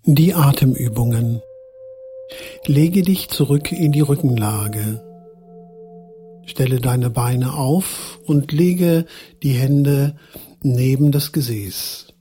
Die Atemübungen. Lege dich zurück in die Rückenlage. Stelle deine Beine auf und lege die Hände neben das Gesäß.